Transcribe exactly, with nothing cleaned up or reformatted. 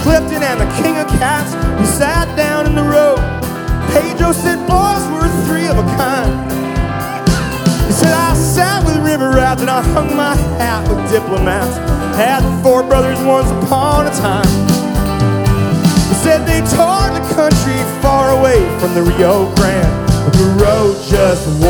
Clifton and the King of Cats, we sat down in the road. Pedro said, boys, we're three of a kind. He said, I sat with river rats and I hung my hat with diplomats. Had four brothers once upon a time. He said they toured the country far away from the Rio Grande, but the road just